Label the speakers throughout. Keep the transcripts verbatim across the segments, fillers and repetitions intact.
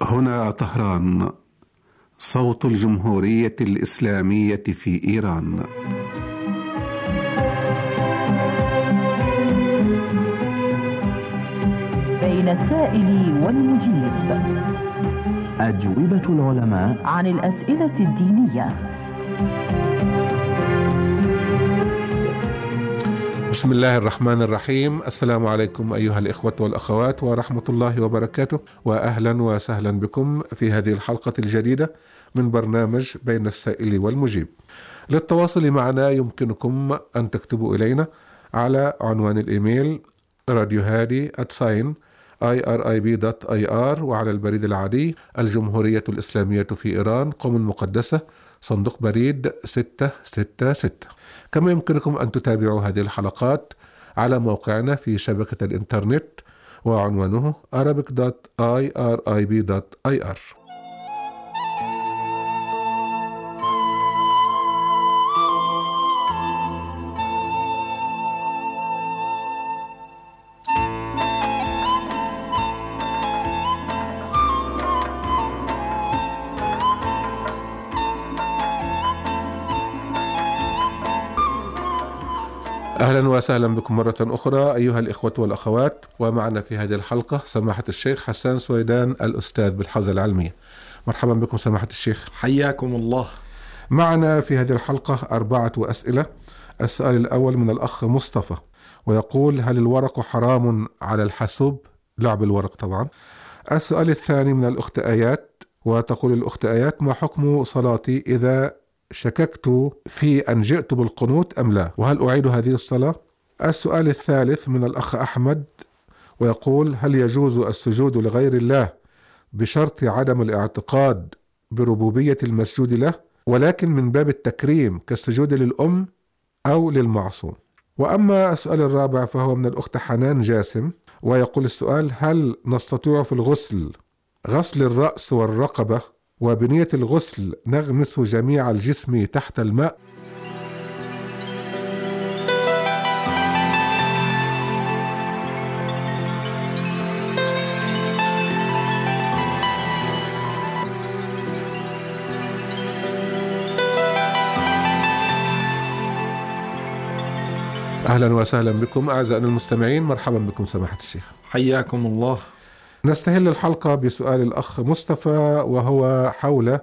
Speaker 1: هنا طهران، صوت الجمهورية الإسلامية في إيران.
Speaker 2: بين السائل والمجيب،
Speaker 3: أجوبة العلماء
Speaker 2: عن الأسئلة الدينية.
Speaker 1: بسم الله الرحمن الرحيم. السلام عليكم أيها الإخوة والأخوات ورحمة الله وبركاته، وأهلا وسهلا بكم في هذه الحلقة الجديدة من برنامج بين السائل والمجيب. للتواصل معنا يمكنكم أن تكتبوا إلينا على عنوان الإيميل راديو هادي آت ساين آي آر آي بي دوت آي آر، وعلى البريد العادي الجمهورية الإسلامية في إيران، قم المقدسة، صندوق بريد ستة ستة ستة. كما يمكنكم أن تتابعوا هذه الحلقات على موقعنا في شبكة الإنترنت وعنوانه arabic دوت آي آر آي بي دوت آي آر. أهلا وسهلا بكم مرة أخرى أيها الإخوة والأخوات، ومعنا في هذه الحلقة سماحة الشيخ حسان سويدان الأستاذ بالحوزة العلمية. مرحبا بكم سماحة الشيخ.
Speaker 4: حياكم الله.
Speaker 1: معنا في هذه الحلقة أربعة أسئلة. السؤال الأول من الأخ مصطفى، ويقول: هل الورق حرام على الحاسوب؟ لعب الورق طبعا. السؤال الثاني من الأخت آيات، وتقول الأخت آيات: ما حكم صلاتي إذا شككت في أن جئت بالقنوت أم لا، وهل أعيد هذه الصلاة؟ السؤال الثالث من الأخ أحمد، ويقول: هل يجوز السجود لغير الله بشرط عدم الاعتقاد بربوبية المسجود له، ولكن من باب التكريم كالسجود للأم أو للمعصوم؟ وأما السؤال الرابع فهو من الأخت حنان جاسم، ويقول السؤال: هل نستطيع في الغسل غسل الرأس والرقبة، وبنية الغسل نغمس جميع الجسم تحت الماء؟ أهلا وسهلا بكم أعزائنا المستمعين. مرحبا بكم سماحة الشيخ.
Speaker 4: حياكم الله.
Speaker 1: نستهل الحلقة بسؤال الأخ مصطفى، وهو حول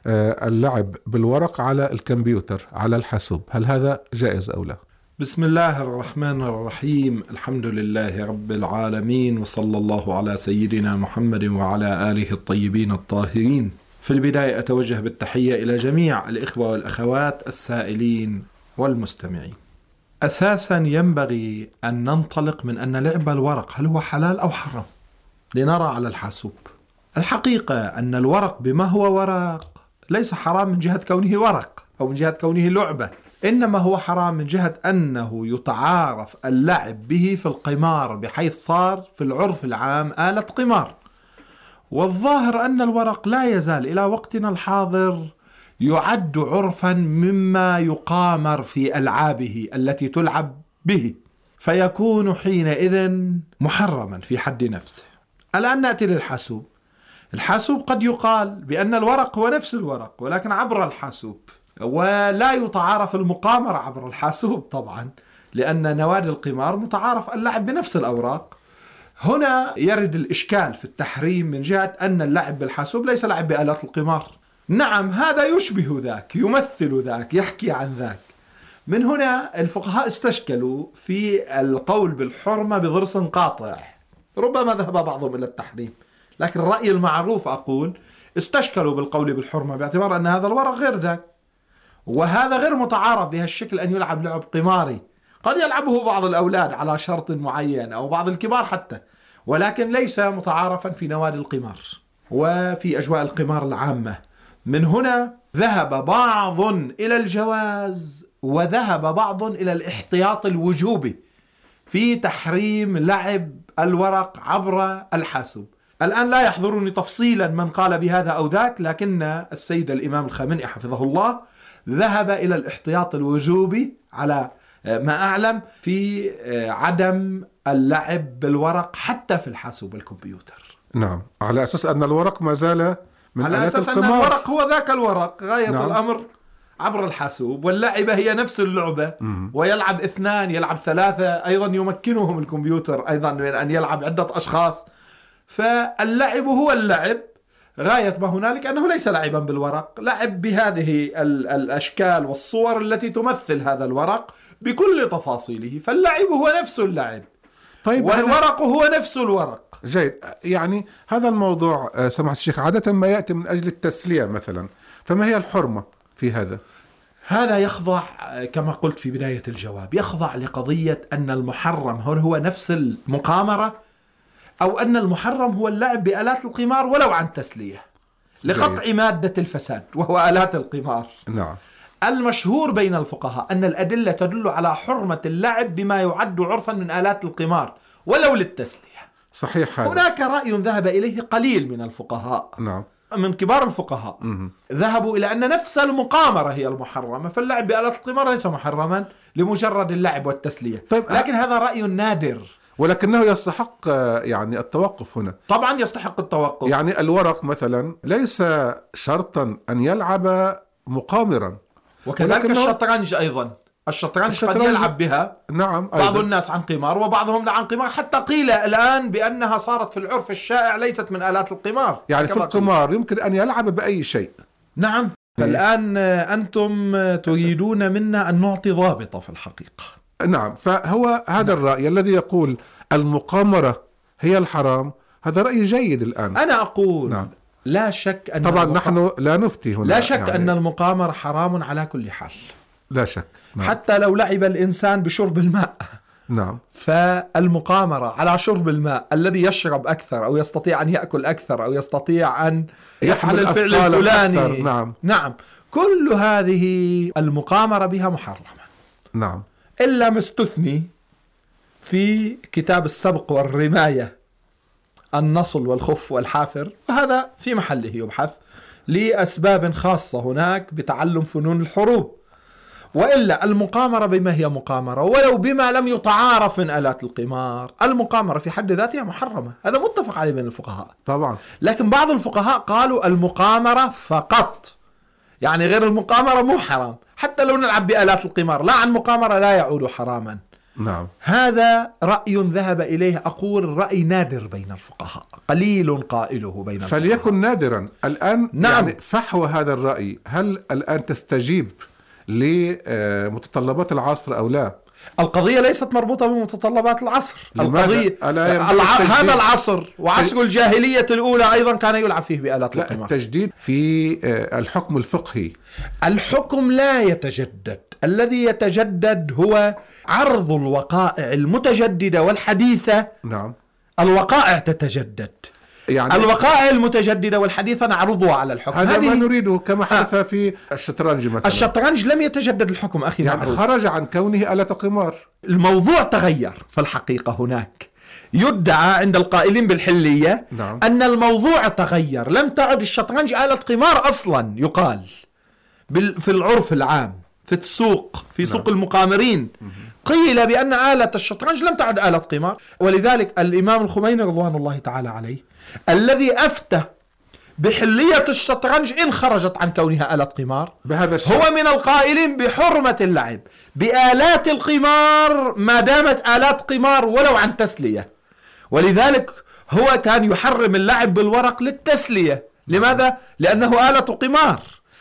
Speaker 1: اللعب بالورق على الكمبيوتر على الحاسوب، هل هذا جائز أو لا؟
Speaker 4: بسم الله الرحمن الرحيم، الحمد لله رب العالمين، وصلى الله على سيدنا محمد وعلى آله الطيبين الطاهرين. في البداية أتوجه بالتحية إلى جميع الإخوة والأخوات السائلين والمستمعين. أساسا ينبغي أن ننطلق من أن لعب الورق هل هو حلال أو حرام لنرى على الحاسوب. الحقيقة أن الورق بما هو ورق ليس حرام من جهة كونه ورق أو من جهة كونه لعبة، إنما هو حرام من جهة أنه يتعارف اللعب به في القمار، بحيث صار في العرف العام آلة قمار. والظاهر أن الورق لا يزال إلى وقتنا الحاضر يعد عرفا مما يقامر في ألعابه التي تلعب به، فيكون حينئذ محرما في حد نفسه. الآن نأتي للحاسوب. الحاسوب قد يقال بأن الورق هو نفس الورق ولكن عبر الحاسوب، ولا يتعارف المقامرة عبر الحاسوب طبعا، لأن نوادي القمار متعارف اللعب بنفس الأوراق. هنا يرد الإشكال في التحريم من جهة أن اللعب بالحاسوب ليس لعب بآلات القمار. نعم، هذا يشبه ذاك، يمثل ذاك، يحكي عن ذاك. من هنا الفقهاء استشكلوا في القول بالحرمة بضرس قاطع، ربما ذهب بعضهم إلى التحريم، لكن الرأي المعروف أقول استشكلوا بالقول بالحرمة باعتبار أن هذا الورق غير ذاك، وهذا غير متعارف بهالشكل أن يلعب لعب قماري. قد يلعبه بعض الأولاد على شرط معين أو بعض الكبار حتى، ولكن ليس متعارفا في نوادي القمار وفي أجواء القمار العامة. من هنا ذهب بعض إلى الجواز وذهب بعض إلى الاحتياط الوجوبي في تحريم لعب الورق عبر الحاسوب. الآن لا يحضرني تفصيلا من قال بهذا أو ذاك، لكن السيد الإمام الخامنئي حفظه الله ذهب إلى الاحتياط الوجوبي على ما أعلم في عدم اللعب بالورق حتى في الحاسوب والكمبيوتر.
Speaker 1: نعم، على أساس أن الورق ما زال من
Speaker 4: على
Speaker 1: آلات
Speaker 4: أساس أن
Speaker 1: القمار.
Speaker 4: الورق هو ذاك الورق، غاية
Speaker 1: نعم.
Speaker 4: الأمر عبر الحاسوب، واللعبة هي نفس اللعبة.
Speaker 1: مم.
Speaker 4: ويلعب اثنان، يلعب ثلاثة، أيضا يمكنهم الكمبيوتر أيضا من أن يلعب عدة أشخاص. فاللعب هو اللعب، غاية ما هنالك أنه ليس لعبا بالورق، لعب بهذه ال- الأشكال والصور التي تمثل هذا الورق بكل تفاصيله. فاللعب هو نفس اللعب،
Speaker 1: طيب، هذا
Speaker 4: والورق هو نفس الورق.
Speaker 1: جيد. يعني هذا الموضوع آه، سماحة الشيخ عادة ما يأتي من أجل التسلية مثلا، فما هي الحرمة في هذا؟
Speaker 4: هذا يخضع كما قلت في بداية الجواب، يخضع لقضية أن المحرم هل هو نفس المقامرة، أو أن المحرم هو اللعب بآلات القمار ولو عن تسلية، لقطع
Speaker 1: جيد.
Speaker 4: مادة الفساد وهو آلات القمار.
Speaker 1: نعم.
Speaker 4: المشهور بين الفقهاء أن الأدلة تدل على حرمة اللعب بما يعد عرفا من آلات القمار ولو للتسلية.
Speaker 1: صحيح هذا.
Speaker 4: هناك رأي ذهب إليه قليل من الفقهاء،
Speaker 1: نعم.
Speaker 4: من كبار الفقهاء،
Speaker 1: مم.
Speaker 4: ذهبوا إلى أن نفس المقامرة هي المحرمة، فاللعب بآلات القمار ليس محرما لمجرد اللعب والتسلية.
Speaker 1: طيب،
Speaker 4: لكن هذا رأي نادر،
Speaker 1: ولكنه يستحق آه، يعني التوقف هنا.
Speaker 4: طبعا يستحق التوقف.
Speaker 1: يعني الورق مثلا ليس شرطا أن يلعب مقامرا،
Speaker 4: وكذلك
Speaker 1: ولكنه-
Speaker 4: الشطرنج أيضا، الشطرنج قد
Speaker 1: الشطرنج-
Speaker 4: يلعب بها
Speaker 1: نعم
Speaker 4: بعض
Speaker 1: أيضا.
Speaker 4: الناس عن قمار وبعضهم لا عن قمار، حتى قيل الآن بأنها صارت في العرف الشائع ليست من آلات القمار.
Speaker 1: يعني في
Speaker 4: كما قيل.
Speaker 1: القمار يمكن أن يلعب بأي شيء.
Speaker 4: نعم. فالآن أنتم تريدون منا أن نعطي ضابطة في الحقيقة.
Speaker 1: نعم، فهو هذا الرأي الذي يقول المقامرة هي الحرام، هذا رأي جيد الآن.
Speaker 4: أنا أقول
Speaker 1: نعم.
Speaker 4: لا شك أن
Speaker 1: طبعا
Speaker 4: المقا-
Speaker 1: نحن لا نفتي هنا،
Speaker 4: لا شك
Speaker 1: يعني
Speaker 4: أن المقامرة حرام على كل حال.
Speaker 1: لا شك. نعم.
Speaker 4: حتى لو لعب الإنسان بشرب الماء،
Speaker 1: نعم.
Speaker 4: فالمقامرة على شرب الماء، الذي يشرب أكثر أو يستطيع أن يأكل أكثر أو يستطيع أن يفعل
Speaker 1: يحمل
Speaker 4: الفعل
Speaker 1: أثقالا
Speaker 4: الفلاني
Speaker 1: أكثر. نعم.
Speaker 4: نعم، كل هذه المقامرة بها محرمة،
Speaker 1: نعم.
Speaker 4: إلا ما استثني في كتاب السبق والرماية، النصل والخف والحافر، وهذا في محله يبحث لأسباب خاصة هناك بتعلم فنون الحروب. وإلا المقامرة بما هي مقامرة ولو بما لم يتعارف من آلات القمار، المقامرة في حد ذاتها محرمة، هذا متفق عليه بين الفقهاء.
Speaker 1: طبعا.
Speaker 4: لكن بعض الفقهاء قالوا المقامرة فقط، يعني غير المقامرة مو حرام، حتى لو نلعب بآلات القمار لا عن مقامرة لا يعود حراما.
Speaker 1: نعم.
Speaker 4: هذا رأي ذهب إليه، أقول رأي نادر بين الفقهاء، قليل قائله بين الفقهاء.
Speaker 1: فليكن نادرا الآن.
Speaker 4: نعم.
Speaker 1: يعني فحوى هذا الرأي، هل الآن تستجيب لمتطلبات العصر أو لا؟
Speaker 4: القضية ليست مربوطة بمتطلبات العصر.
Speaker 1: لماذا؟
Speaker 4: القضية
Speaker 1: ألا ينبغي
Speaker 4: الع...
Speaker 1: التجديد؟
Speaker 4: هذا العصر وعصر الجاهلية الأولى أيضا كان يلعب فيه بآلات
Speaker 1: لا،
Speaker 4: القمار.
Speaker 1: التجديد في آه، الحكم الفقهي.
Speaker 4: الحكم لا يتجدد، الذي يتجدد هو عرض الوقائع المتجددة والحديثة.
Speaker 1: نعم.
Speaker 4: الوقائع تتجدد،
Speaker 1: يعني
Speaker 4: الوقائع المتجددة والحديثة نعرضها على الحكم.
Speaker 1: هذا ما
Speaker 4: هذه
Speaker 1: نريده، كما حدث في الشطرنج مثلا.
Speaker 4: الشطرنج لم يتجدد الحكم أخي
Speaker 1: يعني
Speaker 4: معروف.
Speaker 1: خرج عن كونه آلة قمار.
Speaker 4: الموضوع تغير في الحقيقة. هناك يدعى عند القائلين بالحلية
Speaker 1: نعم.
Speaker 4: أن الموضوع تغير، لم تعد الشطرنج آلة قمار أصلا، يقال بال- في العرف العام في السوق، في سوق
Speaker 1: نعم.
Speaker 4: المقامرين قيل بأن آلة الشطرنج لم تعد آلة قمار. ولذلك الإمام الخميني رضوان الله تعالى عليه الذي أفتى بحلية الشطرنج إن خرجت عن كونها آلة قمار،
Speaker 1: بهذا الشيء
Speaker 4: هو من القائلين بحرمة اللعب بآلات القمار ما دامت آلات قمار ولو عن تسلية. ولذلك هو كان يحرم اللعب بالورق للتسلية. لماذا؟ لأنه آلة قمار.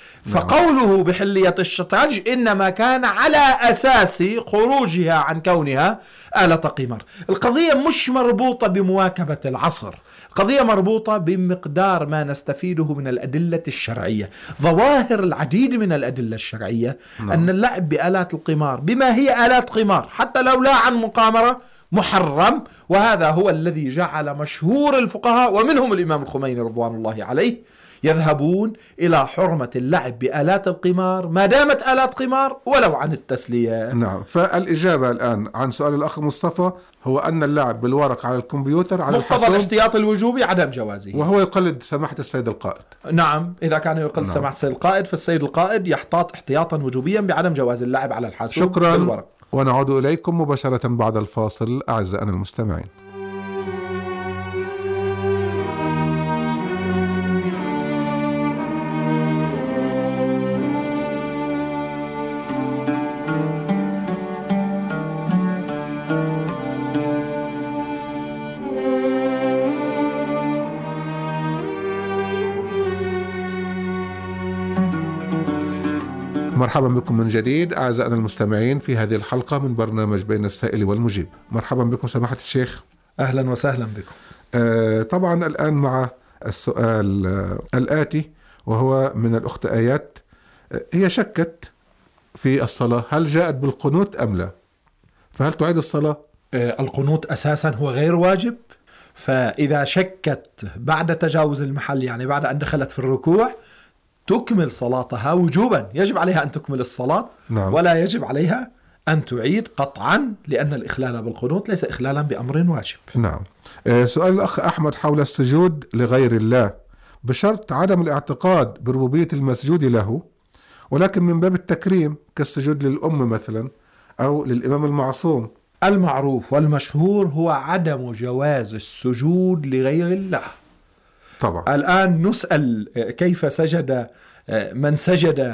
Speaker 4: فقوله بحلية الشطرنج إنما كان على أساس خروجها عن كونها آلة قمار. القضية مش مربوطة بمواكبة العصر، قضية مربوطة بمقدار ما نستفيده من الأدلة الشرعية. ظواهر العديد من الأدلة الشرعية
Speaker 1: نعم.
Speaker 4: أن اللعب بآلات القمار بما هي آلات قمار حتى لو لا عن مقامرة محرم. وهذا هو الذي جعل مشهور الفقهاء ومنهم الإمام الخميني رضوان الله عليه يذهبون إلى حرمة اللعب بآلات القمار ما دامت آلات قمار ولو عن التسلية.
Speaker 1: نعم. فالإجابة الآن عن سؤال الأخ مصطفى هو أن اللعب بالورق على الكمبيوتر على
Speaker 4: مقتضى
Speaker 1: الحاسوب،
Speaker 4: الاحتياط الوجوبي عدم جوازه.
Speaker 1: وهو يقلد سماحة السيد القائد.
Speaker 4: نعم، إذا كان يقل
Speaker 1: نعم.
Speaker 4: سماحة السيد القائد فالسيد القائد يحتاط احتياطا وجوبيا بعدم جواز اللعب على الحاسوب
Speaker 1: شكرا،
Speaker 4: بالورق.
Speaker 1: ونعود إليكم مباشرة بعد الفاصل أعزائنا المستمعين. مرحبا بكم من جديد أعزائنا المستمعين في هذه الحلقة من برنامج بين السائل والمجيب. مرحبا بكم سماحة الشيخ.
Speaker 4: أهلا وسهلا بكم.
Speaker 1: آه طبعا الآن مع السؤال آه الآتي، وهو من الأخت آيات. آه هي شكت في الصلاة، هل جاءت بالقنوت أم لا؟ فهل تعيد الصلاة؟
Speaker 4: آه القنوت أساسا هو غير واجب، فإذا شكت بعد تجاوز المحل، يعني بعد أن دخلت في الركوع، تكمل صلاتها وجوبا، يجب عليها أن تكمل الصلاة.
Speaker 1: نعم.
Speaker 4: ولا يجب عليها أن تعيد قطعا، لأن الإخلال بالقنوت ليس إخلالا بأمر واجب.
Speaker 1: نعم. آه سؤال الأخ أحمد حول السجود لغير الله بشرط عدم الاعتقاد بربوبية المسجود له، ولكن من باب التكريم كالسجود للأم مثلا أو للإمام المعصوم.
Speaker 4: المعروف والمشهور هو عدم جواز السجود لغير الله.
Speaker 1: طبعا.
Speaker 4: الآن نسأل كيف سجد من سجد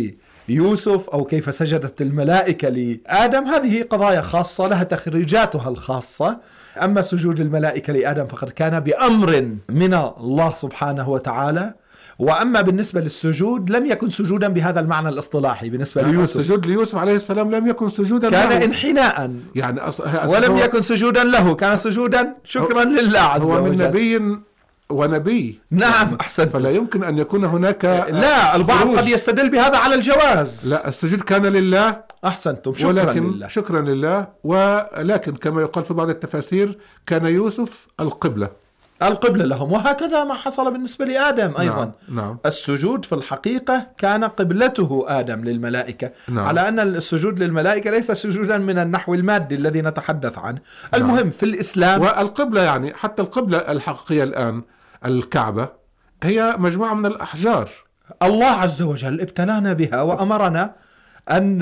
Speaker 4: ليوسف أو كيف سجدت الملائكة لآدم، هذه قضايا خاصة لها تخريجاتها الخاصة. أما سجود الملائكة لآدم فقد كان بأمر من الله سبحانه وتعالى، وأما بالنسبة للسجود لم يكن سجودا بهذا المعنى الاصطلاحي. بالنسبة ليوسف،
Speaker 1: السجود ليوسف عليه السلام لم يكن سجودا
Speaker 4: كان
Speaker 1: له،
Speaker 4: انحناء
Speaker 1: يعني أص...
Speaker 4: ولم يكن سجودا له، كان سجودا شكرا
Speaker 1: هو...
Speaker 4: لله عز وجل.
Speaker 1: هو من نبي ونبي.
Speaker 4: نعم أحسنت.
Speaker 1: فلا يمكن أن يكون هناك
Speaker 4: لا، البعض
Speaker 1: خروج.
Speaker 4: قد يستدل بهذا على الجواز.
Speaker 1: لا، السجود كان لله.
Speaker 4: أحسنتم، شكرا
Speaker 1: ولكن
Speaker 4: لله.
Speaker 1: شكرا لله. ولكن كما يقال في بعض التفاسير كان يوسف القبلة
Speaker 4: القبلة لهم، وهكذا ما حصل بالنسبة لآدم أيضا.
Speaker 1: نعم. نعم.
Speaker 4: السجود في الحقيقة كان قبلته آدم للملائكة.
Speaker 1: نعم. على
Speaker 4: أن السجود للملائكة ليس سجودا من النحو المادي الذي نتحدث عنه. المهم نعم. في الإسلام
Speaker 1: والقبلة، يعني حتى القبلة الحقيقية الآن الكعبة هي مجموعة من الأحجار. الله
Speaker 4: عز وجل ابتلانا بها وأمرنا أن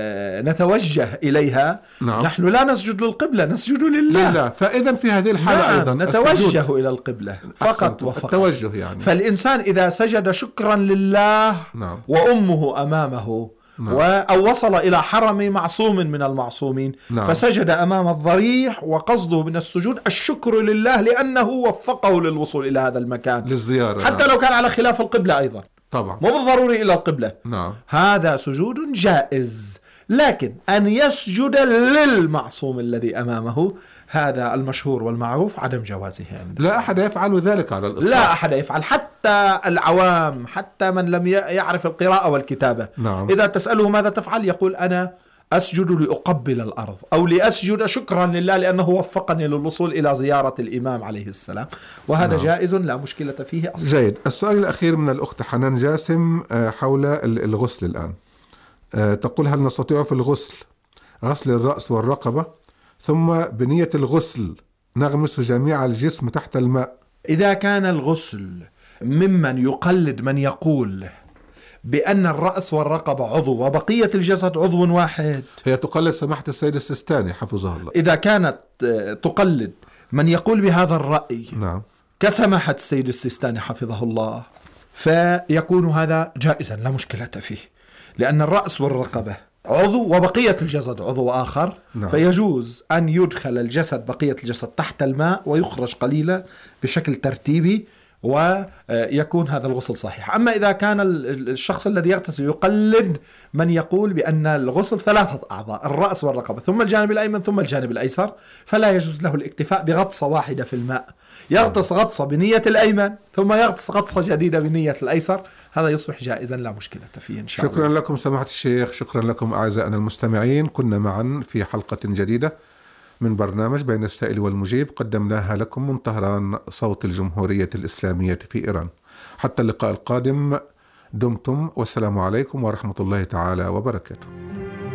Speaker 4: نتوجه إليها.
Speaker 1: نعم.
Speaker 4: نحن لا نسجد للقبلة، نسجد لله.
Speaker 1: لله. فإذا في هذه الحالة نعم. أيضا
Speaker 4: نتوجه السجود إلى القبلة فقط وفقط.
Speaker 1: التوجه يعني.
Speaker 4: فالإنسان إذا سجد شكرا لله
Speaker 1: نعم.
Speaker 4: وأمه أمامه نعم. أو وصل إلى حرم معصوم من المعصومين نعم. فسجد أمام الضريح وقصده من السجود الشكر لله لأنه وفقه للوصول إلى هذا المكان
Speaker 1: للزيارة،
Speaker 4: حتى
Speaker 1: نعم.
Speaker 4: لو كان على خلاف القبلة أيضا
Speaker 1: طبعا،
Speaker 4: مو بالضروري إلى القبلة.
Speaker 1: نعم.
Speaker 4: هذا سجود جائز، لكن أن يسجد للمعصوم الذي أمامه هذا المشهور والمعروف عدم جوازه يعني.
Speaker 1: لا أحد يفعل ذلك على الإطلاق.
Speaker 4: لا أحد يفعل، حتى العوام، حتى من لم يعرف القراءة والكتابة.
Speaker 1: نعم.
Speaker 4: إذا تسأله ماذا تفعل يقول أنا أسجد لأقبل الأرض، أو لأسجد شكرا لله لأنه وفقني للوصول إلى زيارة الإمام عليه السلام، وهذا نعم. جائز لا مشكلة فيه أصلا.
Speaker 1: جيد. السؤال الأخير من الأخت حنان جاسم حول الغسل الآن. تقول هل نستطيع في الغسل غسل الرأس والرقبة ثم بنية الغسل نغمس جميع الجسم تحت الماء؟
Speaker 4: إذا كان الغسل ممن يقلد من يقول بأن الرأس والرقبة عضو وبقية الجسد عضو واحد،
Speaker 1: هي تقلد سماحة السيد السيستاني حفظه الله.
Speaker 4: إذا كانت تقلد من يقول بهذا الرأي
Speaker 1: نعم.
Speaker 4: كسماحة السيد السيستاني حفظه الله، فيكون هذا جائزا لا مشكلة فيه، لأن الرأس والرقبة عضو وبقية الجسد عضو آخر. نعم. فيجوز أن يدخل الجسد بقية الجسد تحت الماء ويخرج قليلا بشكل ترتيبي ويكون هذا الغسل صحيح. أما إذا كان الشخص الذي يغتسل يقلد من يقول بأن الغسل ثلاثة أعضاء، الرأس والرقبة ثم الجانب الأيمن ثم الجانب الأيسر، فلا يجوز له الاكتفاء بغطسة واحدة في الماء، يغطس غطسة بنية الأيمن ثم يغطس غطسة جديدة بنية الأيسر، هذا يصبح جائزا لا مشكلة فيه إن شاء الله.
Speaker 1: شكرا لكم سماحة الشيخ، شكرا لكم أعزائنا المستمعين. كنا معا في حلقة جديدة من برنامج بين السائل والمجيب قدمناها لكم من طهران صوت الجمهورية الإسلامية في إيران. حتى اللقاء القادم، دمتم والسلام عليكم ورحمة الله تعالى وبركاته.